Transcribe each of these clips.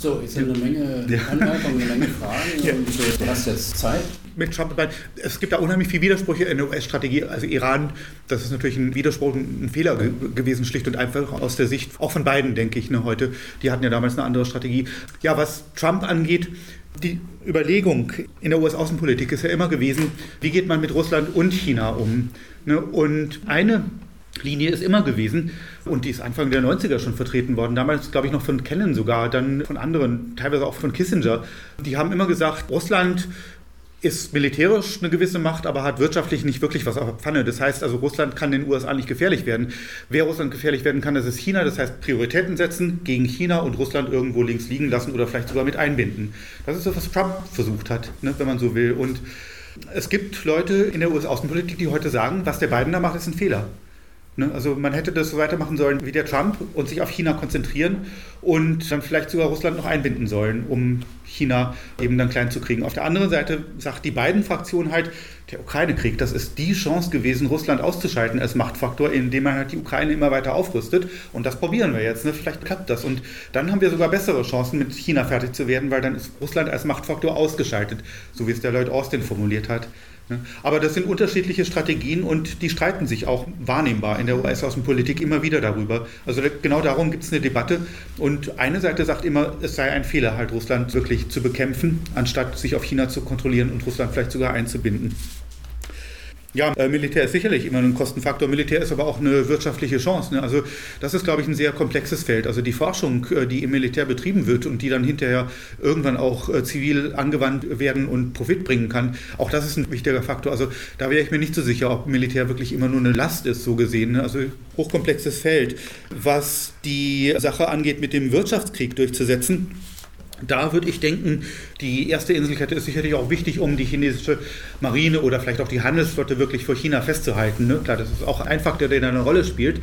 So, jetzt sind eine Menge Anmerkungen, eine Menge Fragen und du hast jetzt Zeit. Mit Trump, es gibt da unheimlich viele Widersprüche in der US-Strategie. Also Iran, das ist natürlich ein Widerspruch, ein Fehler gewesen, schlicht und einfach aus der Sicht, auch von beiden, denke ich, heute. Die hatten ja damals eine andere Strategie. Ja, was Trump angeht, die Überlegung in der US-Außenpolitik ist ja immer gewesen, wie geht man mit Russland und China um? Und eine Linie ist immer gewesen, und die ist Anfang der 90er schon vertreten worden, damals glaube ich noch von Kennan sogar, dann von anderen, teilweise auch von Kissinger. Die haben immer gesagt, Russland ist militärisch eine gewisse Macht, aber hat wirtschaftlich nicht wirklich was auf der Pfanne. Das heißt also, Russland kann den USA nicht gefährlich werden. Wer Russland gefährlich werden kann, das ist China. Das heißt, Prioritäten setzen gegen China und Russland irgendwo links liegen lassen oder vielleicht sogar mit einbinden. Das ist das, was Trump versucht hat, wenn man so will. Und es gibt Leute in der US-Außenpolitik, die heute sagen, was der Biden da macht, ist ein Fehler. Also man hätte das so weitermachen sollen wie der Trump und sich auf China konzentrieren und dann vielleicht sogar Russland noch einbinden sollen, um China eben dann klein zu kriegen. Auf der anderen Seite sagt die Biden-Fraktion halt, der Ukraine-Krieg, das ist die Chance gewesen, Russland auszuschalten als Machtfaktor, indem man halt die Ukraine immer weiter aufrüstet. Und das probieren wir jetzt. Vielleicht klappt das. Und dann haben wir sogar bessere Chancen, mit China fertig zu werden, weil dann ist Russland als Machtfaktor ausgeschaltet, so wie es der Lloyd Austin formuliert hat. Aber das sind unterschiedliche Strategien und die streiten sich auch wahrnehmbar in der US-Außenpolitik immer wieder darüber. Also genau darum gibt es eine Debatte und eine Seite sagt immer, es sei ein Fehler, halt Russland wirklich zu bekämpfen, anstatt sich auf China zu kontrollieren und Russland vielleicht sogar einzubinden. Ja, Militär ist sicherlich immer ein Kostenfaktor. Militär ist aber auch eine wirtschaftliche Chance. Also das ist, glaube ich, ein sehr komplexes Feld. Also die Forschung, die im Militär betrieben wird und die dann hinterher irgendwann auch zivil angewandt werden und Profit bringen kann, auch das ist ein wichtiger Faktor. Also da wäre ich mir nicht so sicher, ob Militär wirklich immer nur eine Last ist, so gesehen. Also hochkomplexes Feld. Was die Sache angeht, mit dem Wirtschaftskrieg durchzusetzen, da würde ich denken, die erste Inselkette ist sicherlich auch wichtig, um die chinesische Marine oder vielleicht auch die Handelsflotte wirklich vor China festzuhalten. Klar, das ist auch ein Faktor, der da eine Rolle spielt.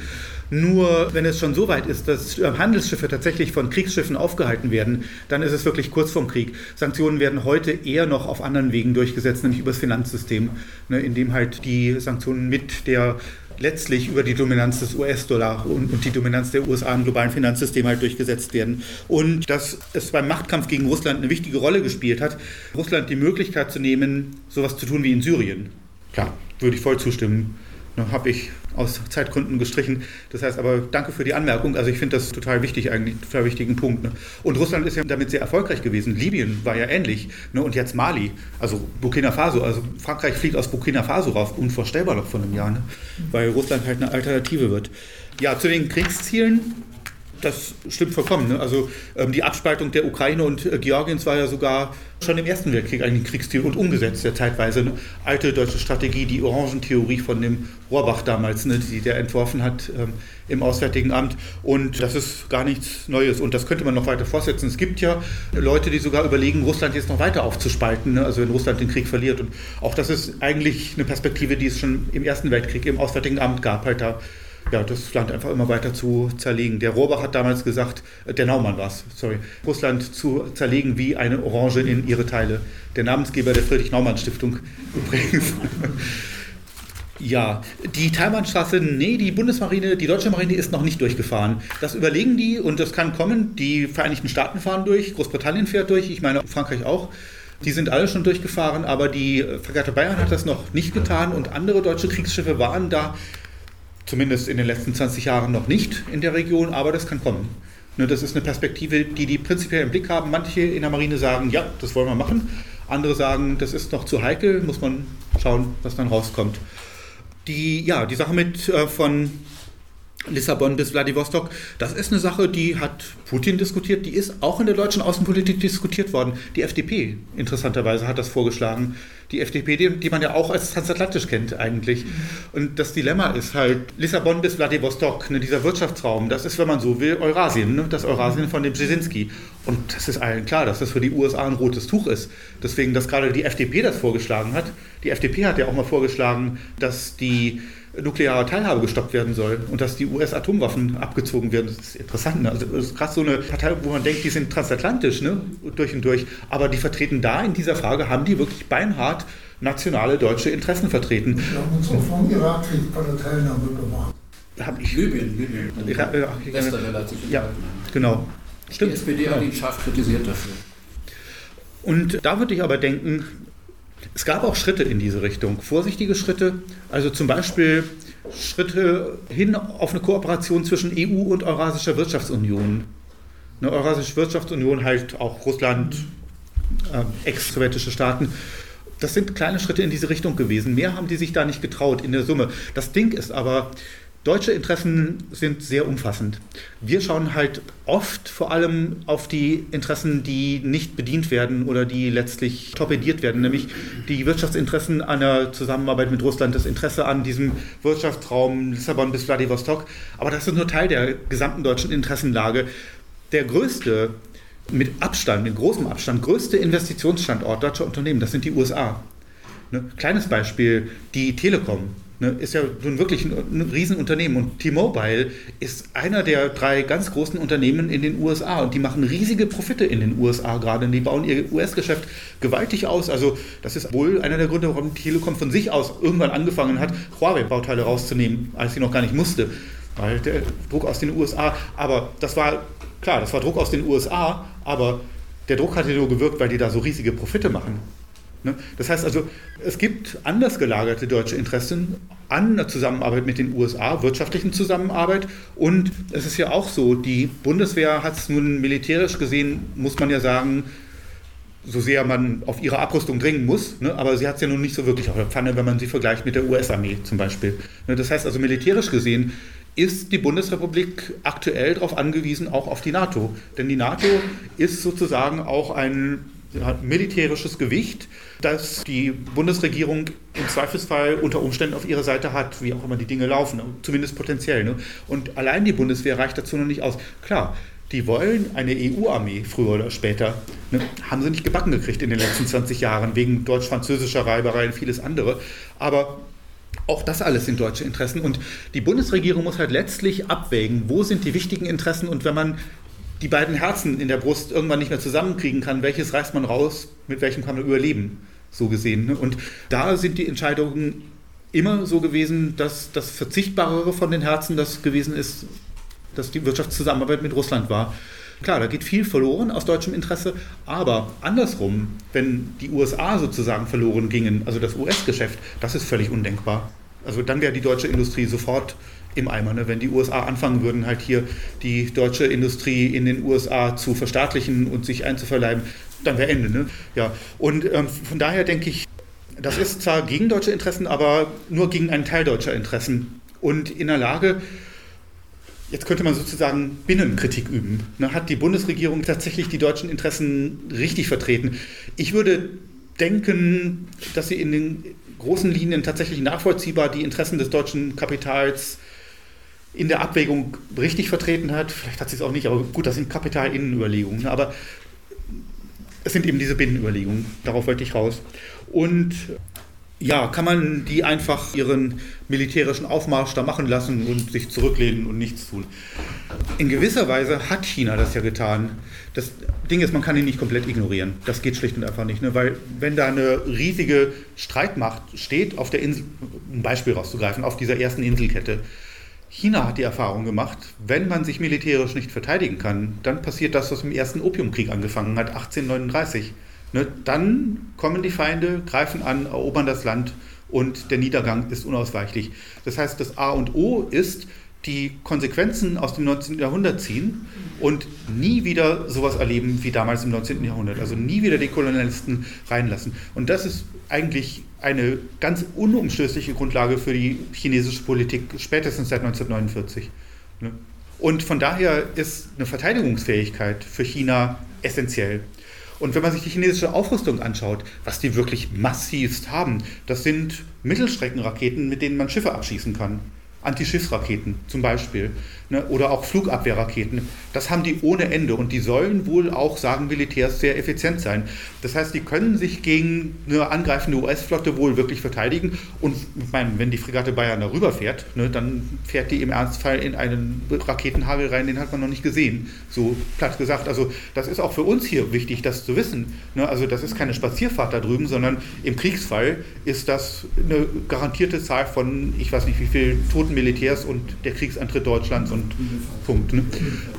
Nur wenn es schon so weit ist, dass Handelsschiffe tatsächlich von Kriegsschiffen aufgehalten werden, dann ist es wirklich kurz vorm Krieg. Sanktionen werden heute eher noch auf anderen Wegen durchgesetzt, nämlich über das Finanzsystem, in dem halt die Sanktionen mit der letztlich über die Dominanz des US-Dollar und die Dominanz der USA im globalen Finanzsystem halt durchgesetzt werden. Und dass es beim Machtkampf gegen Russland eine wichtige Rolle gespielt hat, Russland die Möglichkeit zu nehmen, sowas zu tun wie in Syrien. Klar, würde ich voll zustimmen. Habe ich aus Zeitgründen gestrichen. Das heißt aber, danke für die Anmerkung. Also ich finde das total wichtig, eigentlich einen total wichtigen Punkt. Und Russland ist ja damit sehr erfolgreich gewesen. Libyen war ja ähnlich. Und jetzt Mali, also Burkina Faso. Also Frankreich fliegt aus Burkina Faso rauf. Unvorstellbar noch vor einem Jahr, weil Russland halt eine Alternative wird. Ja, zu den Kriegszielen. Das stimmt vollkommen. Also die Abspaltung der Ukraine und Georgiens war ja sogar schon im Ersten Weltkrieg eigentlich ein Kriegsziel und umgesetzt, ja zeitweise. Alte deutsche Strategie, die Orangentheorie von dem Rohrbach damals, die der entworfen hat im Auswärtigen Amt. Und das ist gar nichts Neues. Und das könnte man noch weiter fortsetzen. Es gibt ja Leute, die sogar überlegen, Russland jetzt noch weiter aufzuspalten, also wenn Russland den Krieg verliert. Und auch das ist eigentlich eine Perspektive, die es schon im Ersten Weltkrieg im Auswärtigen Amt gab, halt da. Ja, das Land einfach immer weiter zu zerlegen. Der Rohrbach hat damals gesagt, der Naumann war es, Russland zu zerlegen wie eine Orange in ihre Teile. Der Namensgeber der Friedrich-Naumann-Stiftung übrigens. Ja, die Taiwanstraße, die Bundesmarine, die deutsche Marine ist noch nicht durchgefahren. Das überlegen die und das kann kommen. Die Vereinigten Staaten fahren durch, Großbritannien fährt durch, ich meine Frankreich auch. Die sind alle schon durchgefahren, aber die Fregatte Bayern hat das noch nicht getan und andere deutsche Kriegsschiffe waren da zumindest in den letzten 20 Jahren noch nicht in der Region, aber das kann kommen. Das ist eine Perspektive, die prinzipiell im Blick haben. Manche in der Marine sagen, ja, das wollen wir machen. Andere sagen, das ist noch zu heikel, muss man schauen, was dann rauskommt. Die Sache mit von Lissabon bis Wladiwostok, das ist eine Sache, die hat Putin diskutiert, die ist auch in der deutschen Außenpolitik diskutiert worden. Die FDP, interessanterweise, hat das vorgeschlagen. Die FDP, die man ja auch als transatlantisch kennt eigentlich. Und das Dilemma ist halt, Lissabon bis Wladiwostok, dieser Wirtschaftsraum, das ist, wenn man so will, Eurasien, das Eurasien von dem Brzezinski. Und das ist allen klar, dass das für die USA ein rotes Tuch ist. Deswegen, dass gerade die FDP das vorgeschlagen hat. Die FDP hat ja auch mal vorgeschlagen, dass die nukleare Teilhabe gestoppt werden soll und dass die US-Atomwaffen abgezogen werden. Das ist interessant. Also das ist gerade so eine Partei, wo man denkt, die sind transatlantisch, durch und durch. Aber die vertreten da in dieser Frage, haben die wirklich beinhart nationale deutsche Interessen vertreten. Wir haben uns auch vom Irakkrieg bei der Teilnahme gemacht. Libyen. Ja, genau. Die SPD hat ihn scharf kritisiert dafür. Und da würde ich aber denken, es gab auch Schritte in diese Richtung, vorsichtige Schritte, also zum Beispiel Schritte hin auf eine Kooperation zwischen EU und Eurasischer Wirtschaftsunion. Eine Eurasische Wirtschaftsunion halt auch Russland, ex-sowjetische Staaten. Das sind kleine Schritte in diese Richtung gewesen. Mehr haben die sich da nicht getraut in der Summe. Das Ding ist aber, deutsche Interessen sind sehr umfassend. Wir schauen halt oft vor allem auf die Interessen, die nicht bedient werden oder die letztlich torpediert werden, nämlich die Wirtschaftsinteressen einer Zusammenarbeit mit Russland, das Interesse an diesem Wirtschaftsraum Lissabon bis Vladivostok. Aber das ist nur Teil der gesamten deutschen Interessenlage. Der größte, mit Abstand, mit großem Abstand, größte Investitionsstandort deutscher Unternehmen, das sind die USA. Kleines Beispiel, die Telekom. Ist ja nun wirklich ein Riesenunternehmen und T-Mobile ist einer der 3 ganz großen Unternehmen in den USA und die machen riesige Profite in den USA gerade und die bauen ihr US-Geschäft gewaltig aus. Also das ist wohl einer der Gründe, warum die Telekom von sich aus irgendwann angefangen hat, Huawei-Bauteile rauszunehmen, als sie noch gar nicht musste, weil der Druck aus den USA, aber das war Druck aus den USA, aber der Druck hatte nur gewirkt, weil die da so riesige Profite machen. Das heißt also, es gibt anders gelagerte deutsche Interessen an der Zusammenarbeit mit den USA, wirtschaftlichen Zusammenarbeit. Und es ist ja auch so, die Bundeswehr hat es nun militärisch gesehen, muss man ja sagen, so sehr man auf ihre Abrüstung dringen muss, aber sie hat es ja nun nicht so wirklich auf der Pfanne, wenn man sie vergleicht mit der US-Armee zum Beispiel. Das heißt also, militärisch gesehen ist die Bundesrepublik aktuell darauf angewiesen, auch auf die NATO. Denn die NATO ist sozusagen auch ein militärisches Gewicht, das die Bundesregierung im Zweifelsfall unter Umständen auf ihrer Seite hat, wie auch immer die Dinge laufen, zumindest potenziell. Und allein die Bundeswehr reicht dazu noch nicht aus. Klar, die wollen eine EU-Armee früher oder später. Haben sie nicht gebacken gekriegt in den letzten 20 Jahren, wegen deutsch-französischer Reiberei und vieles andere. Aber auch das alles sind deutsche Interessen. Und die Bundesregierung muss halt letztlich abwägen, wo sind die wichtigen Interessen und wenn man die beiden Herzen in der Brust irgendwann nicht mehr zusammenkriegen kann, welches reißt man raus, mit welchem kann man überleben, so gesehen. Und da sind die Entscheidungen immer so gewesen, dass das Verzichtbarere von den Herzen das gewesen ist, dass die Wirtschaftszusammenarbeit mit Russland war. Klar, da geht viel verloren aus deutschem Interesse, aber andersrum, wenn die USA sozusagen verloren gingen, also das US-Geschäft, das ist völlig undenkbar. Also dann wäre die deutsche Industrie sofort im Eimer, wenn die USA anfangen würden, halt hier die deutsche Industrie in den USA zu verstaatlichen und sich einzuverleiben, dann wäre Ende. Ja. Und von daher denke ich, das ist zwar gegen deutsche Interessen, aber nur gegen einen Teil deutscher Interessen und in der Lage, jetzt könnte man sozusagen Binnenkritik üben. Hat die Bundesregierung tatsächlich die deutschen Interessen richtig vertreten? Ich würde denken, dass sie in den großen Linien tatsächlich nachvollziehbar die Interessen des deutschen Kapitals in der Abwägung richtig vertreten hat. Vielleicht hat sie es auch nicht, aber gut, das sind Kapitalinnenüberlegungen. Aber es sind eben diese Binnenüberlegungen, darauf wollte ich raus. Und ja, kann man die einfach ihren militärischen Aufmarsch da machen lassen und sich zurücklehnen und nichts tun? In gewisser Weise hat China das ja getan. Das Ding ist, man kann ihn nicht komplett ignorieren. Das geht schlicht und einfach nicht. Weil wenn da eine riesige Streitmacht steht, auf der Insel, ein Beispiel rauszugreifen, auf dieser ersten Inselkette, China hat die Erfahrung gemacht, wenn man sich militärisch nicht verteidigen kann, dann passiert das, was im ersten Opiumkrieg angefangen hat, 1839. Dann kommen die Feinde, greifen an, erobern das Land und der Niedergang ist unausweichlich. Das heißt, das A und O ist, die Konsequenzen aus dem 19. Jahrhundert ziehen und nie wieder sowas erleben wie damals im 19. Jahrhundert. Also nie wieder die Kolonialisten reinlassen. Und das ist eigentlich eine ganz unumstößliche Grundlage für die chinesische Politik, spätestens seit 1949. Und von daher ist eine Verteidigungsfähigkeit für China essentiell. Und wenn man sich die chinesische Aufrüstung anschaut, was die wirklich massivst haben, das sind Mittelstreckenraketen, mit denen man Schiffe abschießen kann. Antischiffsraketen zum Beispiel, oder auch Flugabwehrraketen. Das haben die ohne Ende und die sollen wohl auch, sagen Militärs, sehr effizient sein. Das heißt, die können sich gegen eine angreifende US-Flotte wohl wirklich verteidigen und ich meine, wenn die Fregatte Bayern darüber fährt, dann fährt die im Ernstfall in einen Raketenhagel rein, den hat man noch nicht gesehen, so platt gesagt. Also das ist auch für uns hier wichtig, das zu wissen. Also das ist keine Spazierfahrt da drüben, sondern im Kriegsfall ist das eine garantierte Zahl von, ich weiß nicht wie viel, toten Militärs und der Kriegsantritt Deutschlands und Punkt.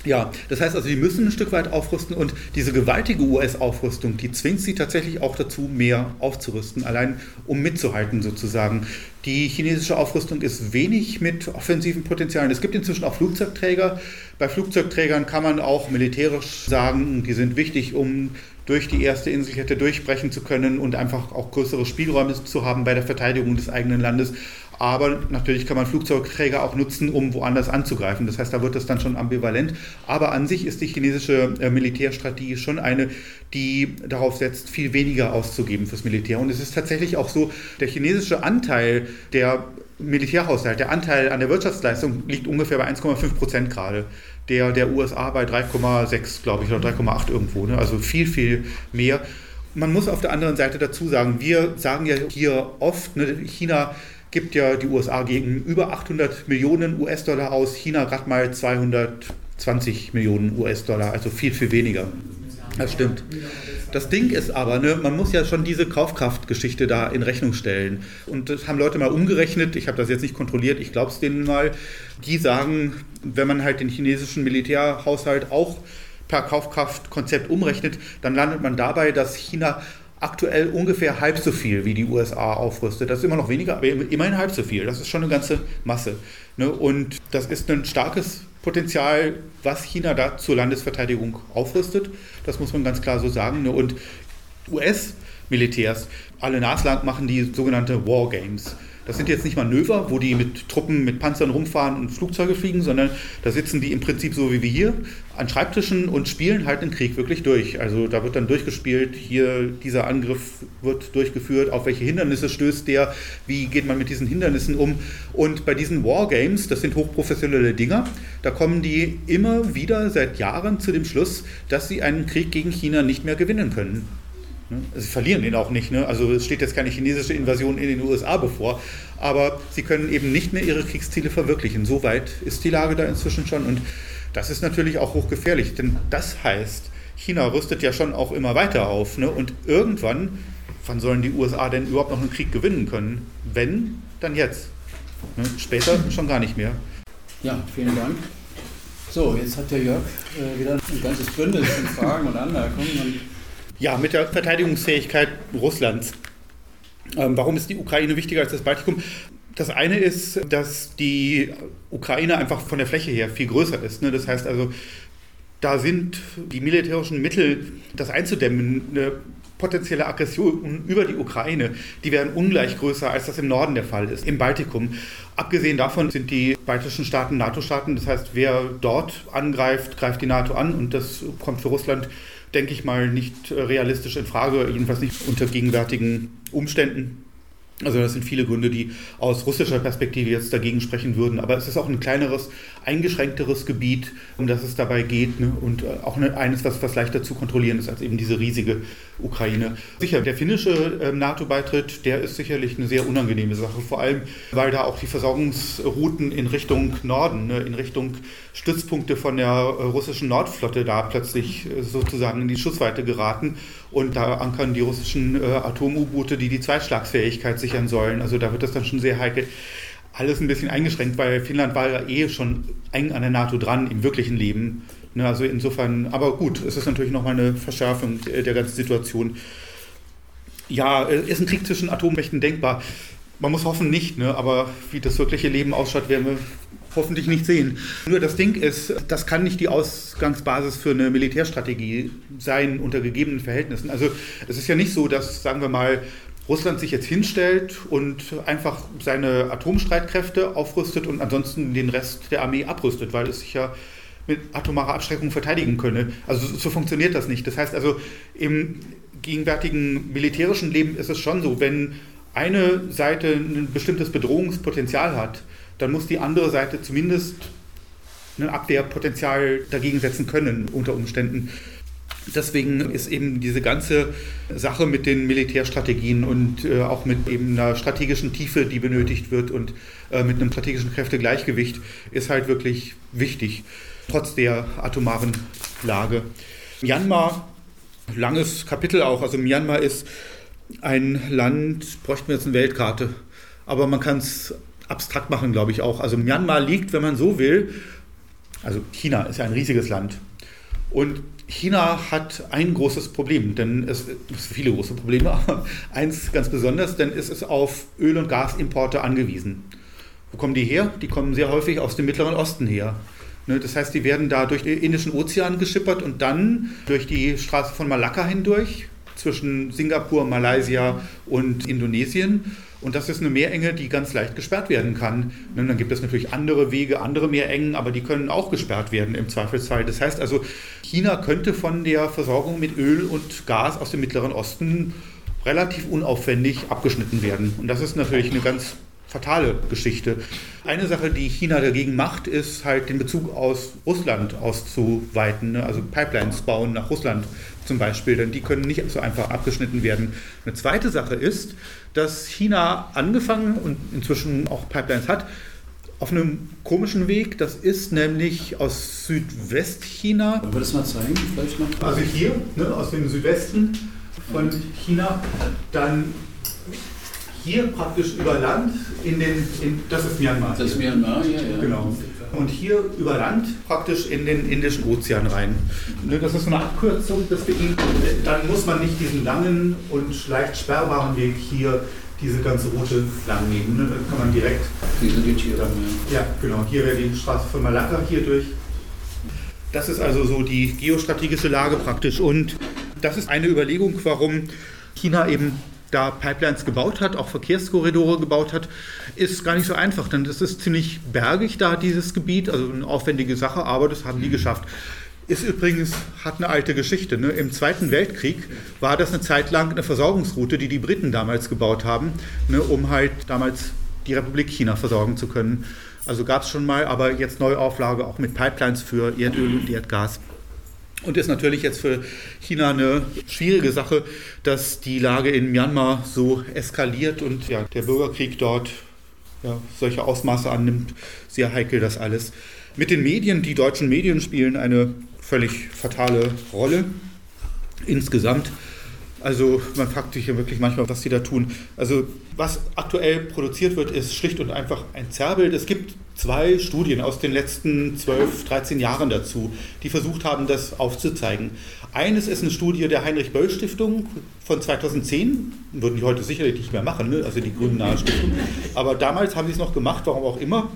Ja, das heißt also, die müssen ein Stück weit aufrüsten und diese gewaltige US-Aufrüstung, die zwingt sie tatsächlich auch dazu, mehr aufzurüsten, allein um mitzuhalten sozusagen. Die chinesische Aufrüstung ist wenig mit offensiven Potenzialen. Es gibt inzwischen auch Flugzeugträger. Bei Flugzeugträgern kann man auch militärisch sagen, die sind wichtig, um durch die erste Inselkette durchbrechen zu können und einfach auch größere Spielräume zu haben bei der Verteidigung des eigenen Landes. Aber natürlich kann man Flugzeugträger auch nutzen, um woanders anzugreifen. Das heißt, da wird das dann schon ambivalent. Aber an sich ist die chinesische Militärstrategie schon eine, die darauf setzt, viel weniger auszugeben fürs Militär. Und es ist tatsächlich auch so, der chinesische Anteil der Militärhaushalt, der Anteil an der Wirtschaftsleistung liegt ungefähr bei 1,5% gerade. Der USA bei 3,6, glaube ich, oder 3,8 irgendwo. Ne? Also viel, viel mehr. Man muss auf der anderen Seite dazu sagen, wir sagen ja hier oft, ne, China gibt ja die USA gegen über 800 Millionen US-Dollar aus, China gerade mal 220 Millionen US-Dollar, also viel, viel weniger. Das stimmt. Das Ding ist aber, ne, man muss ja schon diese Kaufkraftgeschichte da in Rechnung stellen. Und das haben Leute mal umgerechnet, ich habe das jetzt nicht kontrolliert, ich glaube es denen mal. Die sagen, wenn man halt den chinesischen Militärhaushalt auch per Kaufkraftkonzept umrechnet, dann landet man dabei, dass China aktuell ungefähr halb so viel wie die USA aufrüstet. Das ist immer noch weniger, aber immerhin halb so viel. Das ist schon eine ganze Masse. Ne? Und das ist ein starkes Potenzial, was China da zur Landesverteidigung aufrüstet. Das muss man ganz klar so sagen. Ne? Und US-Militärs, alle naslang machen die sogenannte War Games. Das sind jetzt nicht Manöver, wo die mit Truppen, mit Panzern rumfahren und Flugzeuge fliegen, sondern da sitzen die im Prinzip so wie wir hier an Schreibtischen und spielen halt den Krieg wirklich durch. Also da wird dann durchgespielt, hier dieser Angriff wird durchgeführt, auf welche Hindernisse stößt der, wie geht man mit diesen Hindernissen um. Und bei diesen Wargames, das sind hochprofessionelle Dinger, da kommen die immer wieder seit Jahren zu dem Schluss, dass sie einen Krieg gegen China nicht mehr gewinnen können. Sie verlieren den auch nicht, ne? Also es steht jetzt keine chinesische Invasion in den USA bevor, aber sie können eben nicht mehr ihre Kriegsziele verwirklichen. So weit ist die Lage da inzwischen schon und das ist natürlich auch hochgefährlich, denn das heißt, China rüstet ja schon auch immer weiter auf, ne? Und irgendwann, wann sollen die USA denn überhaupt noch einen Krieg gewinnen können? Wenn, dann jetzt. Ne? Später schon gar nicht mehr. Ja, vielen Dank. So, jetzt hat der Jörg wieder ein ganzes Bündel von Fragen und Anmerkungen. Ja, mit der Verteidigungsfähigkeit Russlands. Warum ist die Ukraine wichtiger als das Baltikum? Das eine ist, dass die Ukraine einfach von der Fläche her viel größer ist. Ne? Das heißt also, da sind die militärischen Mittel, das einzudämmen, eine potenzielle Aggression über die Ukraine, die werden ungleich größer, als das im Norden der Fall ist, im Baltikum. Abgesehen davon sind die baltischen Staaten NATO-Staaten. Das heißt, wer dort angreift, greift die NATO an und das kommt für Russland, denke ich mal, nicht realistisch in Frage, jedenfalls nicht unter gegenwärtigen Umständen. Also das sind viele Gründe, die aus russischer Perspektive jetzt dagegen sprechen würden. Aber es ist auch ein kleineres, eingeschränkteres Gebiet, um das es dabei geht. Ne? Und auch eines, was leichter zu kontrollieren ist als eben diese riesige Ukraine. Sicher, der finnische NATO-Beitritt, der ist sicherlich eine sehr unangenehme Sache. Vor allem, weil da auch die Versorgungsrouten in Richtung Norden, ne, in Richtung Stützpunkte von der russischen Nordflotte da plötzlich sozusagen in die Schussweite geraten. Und da ankern die russischen Atom-U-Boote, die Zweitschlagsfähigkeit sichern sollen. Also da wird das dann schon sehr heikel. Alles ein bisschen eingeschränkt, weil Finnland war ja schon eng an der NATO dran im wirklichen Leben. Ne, also insofern, aber gut, es ist natürlich nochmal eine Verschärfung der ganzen Situation. Ja, ist ein Krieg zwischen Atommächten denkbar? Man muss hoffen nicht, ne, aber wie das wirkliche Leben ausschaut, werden wir hoffentlich nicht sehen. Nur das Ding ist, das kann nicht die Ausgangsbasis für eine Militärstrategie sein unter gegebenen Verhältnissen. Also es ist ja nicht so, dass, sagen wir mal, Russland sich jetzt hinstellt und einfach seine Atomstreitkräfte aufrüstet und ansonsten den Rest der Armee abrüstet, weil es sich ja mit atomarer Abschreckung verteidigen könne. Also so funktioniert das nicht. Das heißt also, im gegenwärtigen militärischen Leben ist es schon so, wenn eine Seite ein bestimmtes Bedrohungspotenzial hat, dann muss die andere Seite zumindest ein Abwehrpotenzial dagegen setzen können unter Umständen. Deswegen ist eben diese ganze Sache mit den Militärstrategien und auch mit eben einer strategischen Tiefe, die benötigt wird und mit einem strategischen Kräftegleichgewicht ist halt wirklich wichtig, trotz der atomaren Lage. Myanmar, langes Kapitel auch, also Myanmar ist ein Land, bräuchten wir jetzt eine Weltkarte, aber man kann es abstrakt machen, glaube ich auch. Also Myanmar liegt, wenn man so will, Also China ist ja ein riesiges Land. Und China hat ein großes Problem, denn es gibt viele große Probleme, aber eins ganz besonders, denn es ist auf Öl- und Gasimporte angewiesen. Wo kommen die her? Die kommen sehr häufig aus dem Mittleren Osten her. Das heißt, die werden da durch den Indischen Ozean geschippert und dann durch die Straße von Malakka hindurch, zwischen Singapur, Malaysia und Indonesien. Und das ist eine Meerenge, die ganz leicht gesperrt werden kann. Dann gibt es natürlich andere Wege, andere Meerengen, aber die können auch gesperrt werden im Zweifelsfall. Das heißt also, China könnte von der Versorgung mit Öl und Gas aus dem Mittleren Osten relativ unaufwendig abgeschnitten werden. Und das ist natürlich eine ganz fatale Geschichte. Eine Sache, die China dagegen macht, ist halt den Bezug aus Russland auszuweiten, also Pipelines bauen nach Russland zum Beispiel, denn die können nicht so einfach abgeschnitten werden. Eine zweite Sache ist, dass China angefangen und inzwischen auch Pipelines hat, auf einem komischen Weg. Das ist nämlich aus Südwestchina. Wollen wir das mal zeigen? Vielleicht noch? Also hier, aus dem Südwesten von China, dann hier praktisch über Land das ist Myanmar. Das ist Myanmar, ja. Genau. Und hier über Land praktisch in den Indischen Ozean rein. Das ist so eine Abkürzung, dann muss man nicht diesen langen und leicht sperrbaren Weg hier, diese ganze Route lang nehmen. Dann kann man direkt. Diese geht hier dann, ja. Ja, genau. Hier wäre die Straße von Malakka hier durch. Das ist also so die geostrategische Lage praktisch. Und das ist eine Überlegung, warum China eben da Pipelines gebaut hat, auch Verkehrskorridore gebaut hat, ist gar nicht so einfach, denn das ist ziemlich bergig da, dieses Gebiet, also eine aufwendige Sache, aber das haben die geschafft. Ist übrigens, hat eine alte Geschichte. Im Zweiten Weltkrieg war das eine Zeit lang eine Versorgungsroute, die die Briten damals gebaut haben, um halt damals die Republik China versorgen zu können. Also gab es schon mal, aber jetzt Neuauflage auch mit Pipelines für Erdöl und Erdgas. Und ist natürlich jetzt für China eine schwierige Sache, dass die Lage in Myanmar so eskaliert und ja, der Bürgerkrieg dort solche Ausmaße annimmt. Sehr heikel das alles. Mit den Medien, die deutschen Medien spielen eine völlig fatale Rolle insgesamt. Also man fragt sich ja wirklich manchmal, was die da tun. Also was aktuell produziert wird, ist schlicht und einfach ein Zerrbild. Es gibt 2 Studien aus den letzten 12, 13 Jahren dazu, die versucht haben, das aufzuzeigen. Eines ist eine Studie der Heinrich-Böll-Stiftung von 2010, würden die heute sicherlich nicht mehr machen, also die Grünen-nahe Stiftung. Aber damals haben sie es noch gemacht, warum auch immer.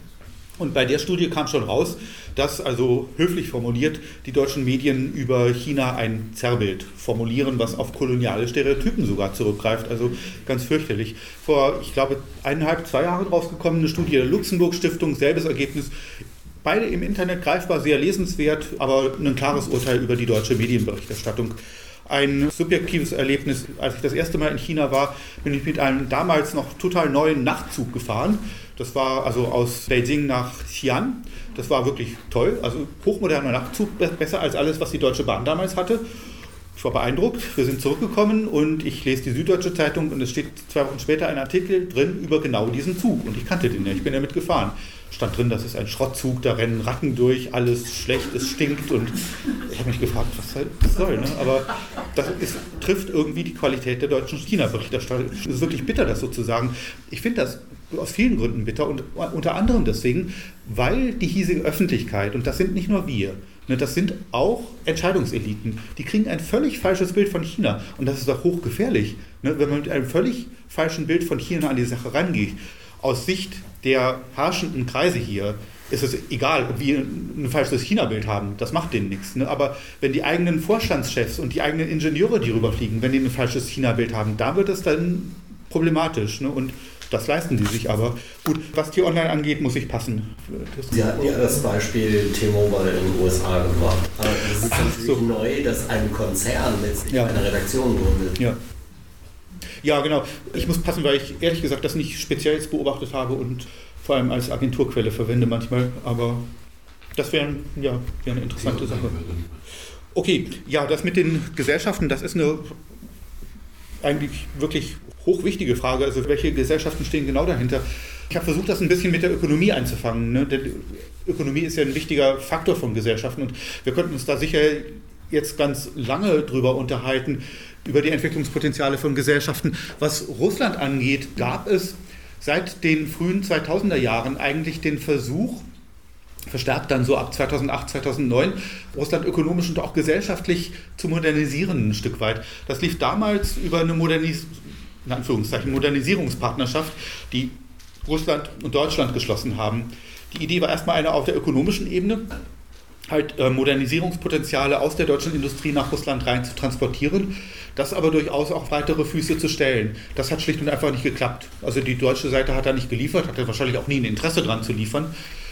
Und bei der Studie kam schon raus, dass, also höflich formuliert, die deutschen Medien über China ein Zerrbild formulieren, was auf koloniale Stereotypen sogar zurückgreift. Also ganz fürchterlich. Vor, ich glaube, 1,5, 2 Jahren rausgekommen, eine Studie der Luxemburg-Stiftung, selbes Ergebnis. Beide im Internet greifbar, sehr lesenswert, aber ein klares Urteil über die deutsche Medienberichterstattung. Ein subjektives Erlebnis, als ich das erste Mal in China war, bin ich mit einem damals noch total neuen Nachtzug gefahren. Das war also aus Beijing nach Xi'an. Das war wirklich toll, also hochmoderner Nachtzug, besser als alles, was die Deutsche Bahn damals hatte. Ich war beeindruckt, wir sind zurückgekommen und ich lese die Süddeutsche Zeitung und es steht 2 Wochen später ein Artikel drin über genau diesen Zug und ich kannte den ja, ich bin ja mitgefahren. Stand drin, das ist ein Schrottzug, da rennen Ratten durch, alles schlecht, es stinkt und ich habe mich gefragt, was das soll, ne? Aber das trifft irgendwie die Qualität der deutschen China-Berichterstattung. Es ist wirklich bitter, das so zu sagen. Ich finde das aus vielen Gründen bitter und unter anderem deswegen, weil die hiesige Öffentlichkeit, und das sind nicht nur wir, das sind auch Entscheidungseliten, die kriegen ein völlig falsches Bild von China und das ist auch hochgefährlich, wenn man mit einem völlig falschen Bild von China an die Sache rangeht. Aus Sicht der herrschenden Kreise hier ist es egal, ob wir ein falsches China-Bild haben, das macht denen nichts. Aber wenn die eigenen Vorstandschefs und die eigenen Ingenieure, die rüberfliegen, wenn die ein falsches China-Bild haben, da wird es dann problematisch. Und das leisten sie sich aber. Gut, was T-Online angeht, muss ich passen. Sie hatten ja das Beispiel T-Mobile in den USA gebracht. Aber es ist natürlich neu, dass ein Konzern letztlich eine Redaktion gründet. Ja, genau. Ich muss passen, weil ich ehrlich gesagt das nicht speziell beobachtet habe und vor allem als Agenturquelle verwende manchmal. Aber das wäre eine interessante Sache. Okay, ja, das mit den Gesellschaften, das ist eine eigentlich wirklich hochwichtige Frage. Also welche Gesellschaften stehen genau dahinter? Ich habe versucht, das ein bisschen mit der Ökonomie einzufangen. Denn Ökonomie ist ja ein wichtiger Faktor von Gesellschaften und wir könnten uns da sicher jetzt ganz lange drüber unterhalten, über die Entwicklungspotenziale von Gesellschaften. Was Russland angeht, gab es seit den frühen 2000er Jahren eigentlich den Versuch, verstärkt dann so ab 2008, 2009 Russland ökonomisch und auch gesellschaftlich zu modernisieren ein Stück weit. Das lief damals über eine Modernisierungspartnerschaft, die Russland und Deutschland geschlossen haben. Die Idee war erstmal eine auf der ökonomischen Ebene, halt Modernisierungspotenziale aus der deutschen Industrie nach Russland rein zu transportieren, das aber durchaus auch weitere Füße zu stellen. Das hat schlicht und einfach nicht geklappt. Also die deutsche Seite hat da nicht geliefert, hatte wahrscheinlich auch nie ein Interesse daran zu liefern.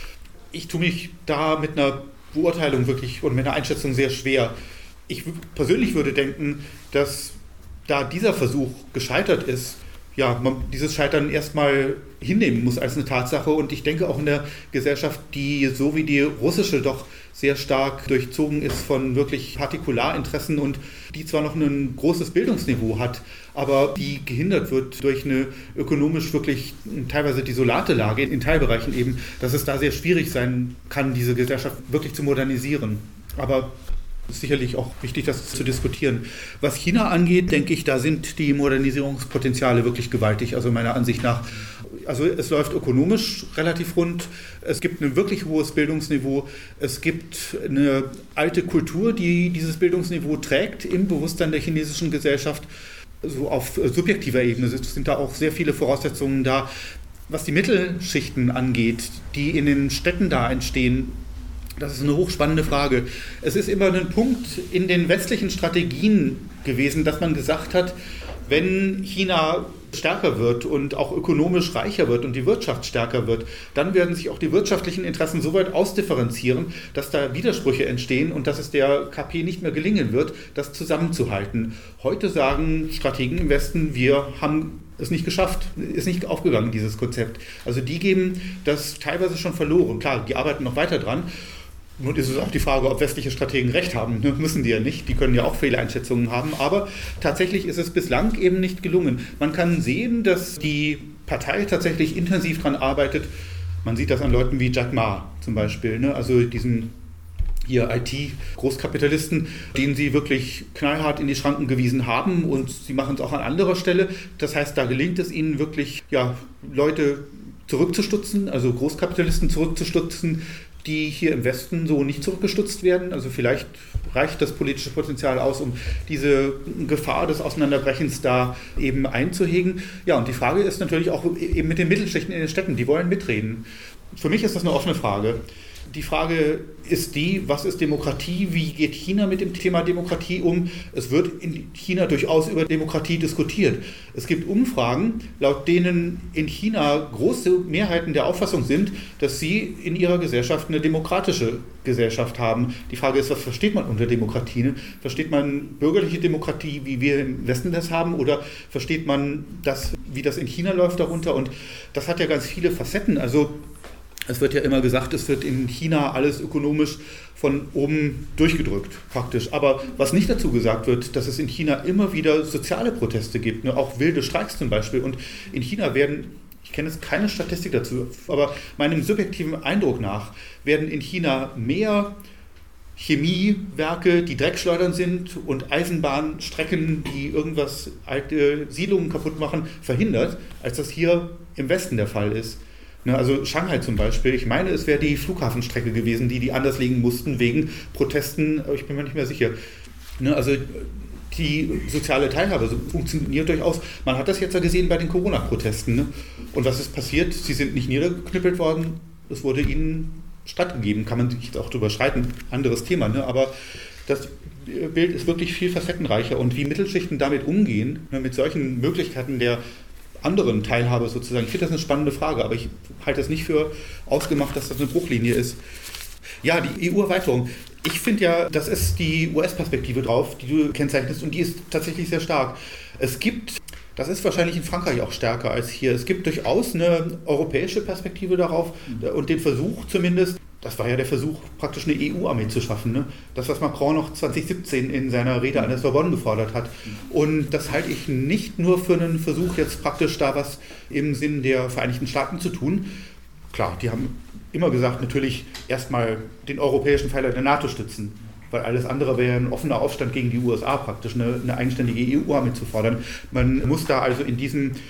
Ich tue mich da mit einer Beurteilung wirklich und mit einer Einschätzung sehr schwer. Ich persönlich würde denken, dass da dieser Versuch gescheitert ist, ja, man dieses Scheitern erstmal hinnehmen muss als eine Tatsache. Und ich denke auch in der Gesellschaft, die so wie die russische doch sehr stark durchzogen ist von wirklich Partikularinteressen und die zwar noch ein großes Bildungsniveau hat, aber die gehindert wird durch eine ökonomisch wirklich teilweise desolate Lage in Teilbereichen eben, dass es da sehr schwierig sein kann, diese Gesellschaft wirklich zu modernisieren. Aber es ist sicherlich auch wichtig, das zu diskutieren. Was China angeht, denke ich, da sind die Modernisierungspotenziale wirklich gewaltig, also meiner Ansicht nach. Also es läuft ökonomisch relativ rund, es gibt ein wirklich hohes Bildungsniveau, es gibt eine alte Kultur, die dieses Bildungsniveau trägt im Bewusstsein der chinesischen Gesellschaft. So auf subjektiver Ebene sind da auch sehr viele Voraussetzungen da. Was die Mittelschichten angeht, die in den Städten da entstehen, das ist eine hochspannende Frage. Es ist immer ein Punkt in den westlichen Strategien gewesen, dass man gesagt hat, wenn China stärker wird und auch ökonomisch reicher wird und die Wirtschaft stärker wird, dann werden sich auch die wirtschaftlichen Interessen so weit ausdifferenzieren, dass da Widersprüche entstehen und dass es der KP nicht mehr gelingen wird, das zusammenzuhalten. Heute sagen Strategen im Westen, wir haben es nicht geschafft, ist nicht aufgegangen, dieses Konzept. Also die geben das teilweise schon verloren. Klar, die arbeiten noch weiter dran. Nun ist es auch die Frage, ob westliche Strategen recht haben. Müssen die ja nicht, die können ja auch Fehleinschätzungen haben, aber tatsächlich ist es bislang eben nicht gelungen. Man kann sehen, dass die Partei tatsächlich intensiv daran arbeitet. Man sieht das an Leuten wie Jack Ma zum Beispiel, also diesen hier IT-Großkapitalisten, den sie wirklich knallhart in die Schranken gewiesen haben und sie machen es auch an anderer Stelle. Das heißt, da gelingt es ihnen wirklich, Leute zurückzustutzen, also Großkapitalisten zurückzustutzen, die hier im Westen so nicht zurückgestutzt werden. Also vielleicht reicht das politische Potenzial aus, um diese Gefahr des Auseinanderbrechens da eben einzuhegen. Ja, und die Frage ist natürlich auch eben mit den Mittelschichten in den Städten, die wollen mitreden. Für mich ist das eine offene Frage. Die Frage ist was ist Demokratie? Wie geht China mit dem Thema Demokratie um? Es wird in China durchaus über Demokratie diskutiert. Es gibt Umfragen, laut denen in China große Mehrheiten der Auffassung sind, dass sie in ihrer Gesellschaft eine demokratische Gesellschaft haben. Die Frage ist, was versteht man unter Demokratie? Versteht man bürgerliche Demokratie, wie wir im Westen das haben? Oder versteht man das, wie das in China läuft darunter? Und das hat ja ganz viele Facetten. Also es wird ja immer gesagt, es wird in China alles ökonomisch von oben durchgedrückt, praktisch. Aber was nicht dazu gesagt wird, dass es in China immer wieder soziale Proteste gibt, auch wilde Streiks zum Beispiel. Und in China werden, ich kenne jetzt keine Statistik dazu, aber meinem subjektiven Eindruck nach werden in China mehr Chemiewerke, die Dreckschleudern sind und Eisenbahnstrecken, die irgendwas, alte Siedlungen kaputt machen, verhindert, als das hier im Westen der Fall ist. Also Shanghai zum Beispiel, ich meine, es wäre die Flughafenstrecke gewesen, die anders legen mussten wegen Protesten, aber ich bin mir nicht mehr sicher. Also die soziale Teilhabe funktioniert durchaus. Man hat das jetzt ja gesehen bei den Corona-Protesten. Und was ist passiert? Sie sind nicht niedergeknüppelt worden, es wurde ihnen stattgegeben. Kann man sich auch drüber streiten, anderes Thema. Aber das Bild ist wirklich viel facettenreicher. Und wie Mittelschichten damit umgehen, mit solchen Möglichkeiten der anderen Teilhabe sozusagen. Ich finde das eine spannende Frage, aber ich halte es nicht für ausgemacht, dass das eine Bruchlinie ist. Ja, die EU-Erweiterung. Ich finde ja, das ist die US-Perspektive drauf, die du kennzeichnest und die ist tatsächlich sehr stark. Das ist wahrscheinlich in Frankreich auch stärker als hier. Es gibt durchaus eine europäische Perspektive darauf und den Versuch zumindest, das war ja der Versuch, praktisch eine EU-Armee zu schaffen. Das, was Macron noch 2017 in seiner Rede an der Sorbonne gefordert hat. Und das halte ich nicht nur für einen Versuch, jetzt praktisch da was im Sinn der Vereinigten Staaten zu tun. Klar, die haben immer gesagt, natürlich erstmal den europäischen Pfeiler der NATO stützen. Weil alles andere wäre ein offener Aufstand gegen die USA praktisch, eine eigenständige EU-Armee zu fordern. Man muss da also in diesem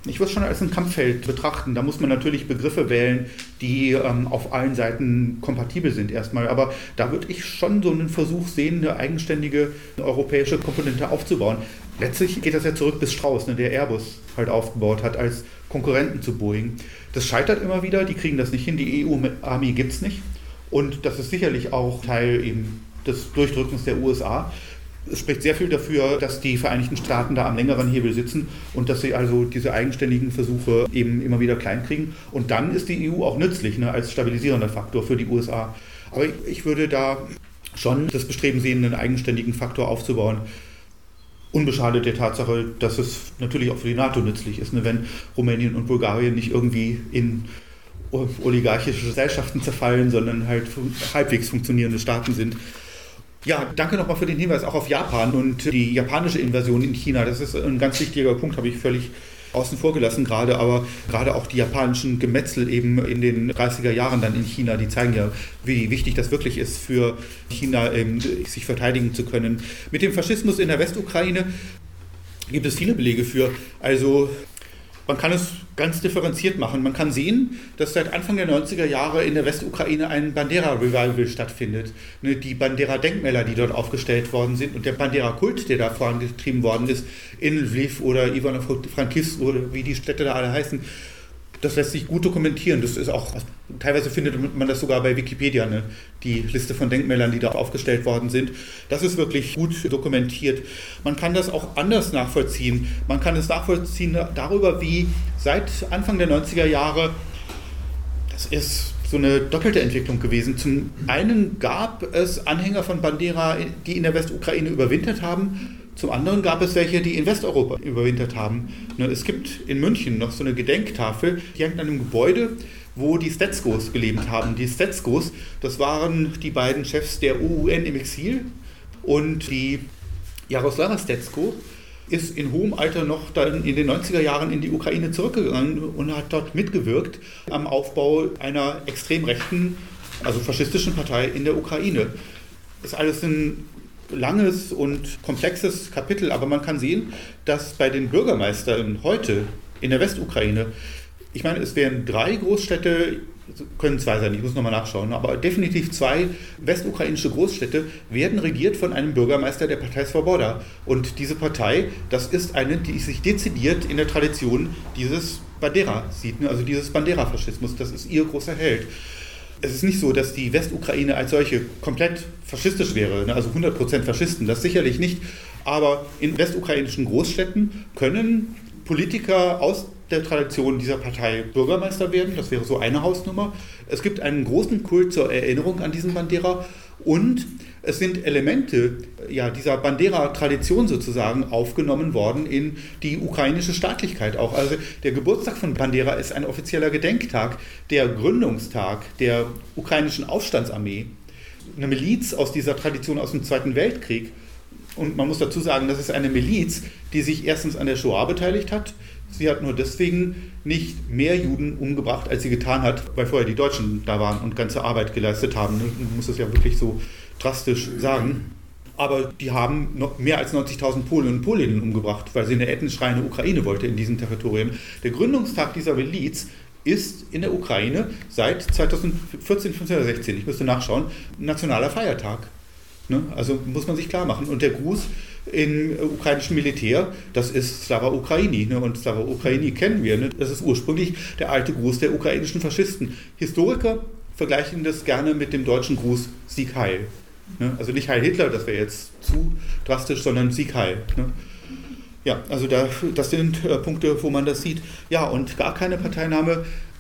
Ich würde es schon als ein Kampffeld betrachten. Da muss man natürlich Begriffe wählen, die auf allen Seiten kompatibel sind erstmal. Aber da würde ich schon so einen Versuch sehen, eine eigenständige europäische Komponente aufzubauen. Letztlich geht das ja zurück bis Strauß, der Airbus halt aufgebaut hat als Konkurrenten zu Boeing. Das scheitert immer wieder, die kriegen das nicht hin, die EU-Army gibt es nicht. Und das ist sicherlich auch Teil eben des Durchdrückens der USA. Es spricht sehr viel dafür, dass die Vereinigten Staaten da am längeren Hebel sitzen und dass sie also diese eigenständigen Versuche eben immer wieder klein kriegen. Und dann ist die EU auch nützlich, als stabilisierender Faktor für die USA. Aber ich würde da schon das Bestreben sehen, einen eigenständigen Faktor aufzubauen. Unbeschadet der Tatsache, dass es natürlich auch für die NATO nützlich ist, wenn Rumänien und Bulgarien nicht irgendwie in oligarchische Gesellschaften zerfallen, sondern halt halbwegs funktionierende Staaten sind. Ja, danke nochmal für den Hinweis auch auf Japan und die japanische Invasion in China. Das ist ein ganz wichtiger Punkt, habe ich völlig außen vor gelassen gerade, aber gerade auch die japanischen Gemetzel eben in den 30er Jahren dann in China, die zeigen ja, wie wichtig das wirklich ist für China, sich verteidigen zu können. Mit dem Faschismus in der Westukraine gibt es viele Belege für. Also man kann es ganz differenziert machen. Man kann sehen, dass seit Anfang der 90er Jahre in der Westukraine ein Bandera-Revival stattfindet. Die Bandera-Denkmäler, die dort aufgestellt worden sind und der Bandera-Kult, der da vorangetrieben worden ist, in Lviv oder Ivano-Frankivsk oder wie die Städte da alle heißen, das lässt sich gut dokumentieren. Das ist auch, teilweise findet man das sogar bei Wikipedia, die Liste von Denkmälern, die da aufgestellt worden sind. Das ist wirklich gut dokumentiert. Man kann das auch anders nachvollziehen. Man kann es nachvollziehen darüber, wie seit Anfang der 90er Jahre, das ist so eine doppelte Entwicklung gewesen. Zum einen gab es Anhänger von Bandera, die in der Westukraine überwintert haben. Zum anderen gab es welche, die in Westeuropa überwintert haben. Es gibt in München noch so eine Gedenktafel, die hängt an einem Gebäude, wo die Stetskos gelebt haben. Die Stetskos, das waren die beiden Chefs der UN im Exil und die Jaroslava Stetsko ist in hohem Alter noch dann in den 90er Jahren in die Ukraine zurückgegangen und hat dort mitgewirkt am Aufbau einer extrem rechten, also faschistischen Partei in der Ukraine. Das ist alles ein langes und komplexes Kapitel, aber man kann sehen, dass bei den Bürgermeistern heute in der Westukraine, ich meine, es wären 3 Großstädte, können 2 sein, ich muss nochmal nachschauen, aber definitiv 2 westukrainische Großstädte werden regiert von einem Bürgermeister der Partei Svoboda. Und diese Partei, das ist eine, die sich dezidiert in der Tradition dieses Bandera sieht, also dieses Bandera-Faschismus, das ist ihr großer Held. Es ist nicht so, dass die Westukraine als solche komplett faschistisch wäre, also 100% Faschisten, das sicherlich nicht. Aber in westukrainischen Großstädten können Politiker aus der Tradition dieser Partei Bürgermeister werden, das wäre so eine Hausnummer. Es gibt einen großen Kult zur Erinnerung an diesen Bandera und es sind Elemente dieser Bandera-Tradition sozusagen aufgenommen worden in die ukrainische Staatlichkeit auch. Also der Geburtstag von Bandera ist ein offizieller Gedenktag, der Gründungstag der ukrainischen Aufstandsarmee, eine Miliz aus dieser Tradition aus dem Zweiten Weltkrieg. Und man muss dazu sagen, das ist eine Miliz, die sich erstens an der Shoah beteiligt hat. Sie hat nur deswegen nicht mehr Juden umgebracht, als sie getan hat, weil vorher die Deutschen da waren und ganze Arbeit geleistet haben. Man muss es ja wirklich so drastisch sagen. Aber die haben noch mehr als 90.000 Polen und Polinnen umgebracht, weil sie eine ethnisch reine Ukraine wollte in diesen Territorien. Der Gründungstag dieser Miliz ist in der Ukraine seit 2014, 15 oder 16, ich müsste nachschauen, ein nationaler Feiertag. Also muss man sich klar machen. Und der Gruß im ukrainischen Militär, das ist Slava Ukraini. Und Slava Ukraini kennen wir. Das ist ursprünglich der alte Gruß der ukrainischen Faschisten. Historiker vergleichen das gerne mit dem deutschen Gruß Sieg Heil. Also nicht Heil Hitler, das wäre jetzt zu drastisch, sondern Sieg Heil. Ja, also das sind Punkte, wo man das sieht. Ja, und gar keine Parteinahme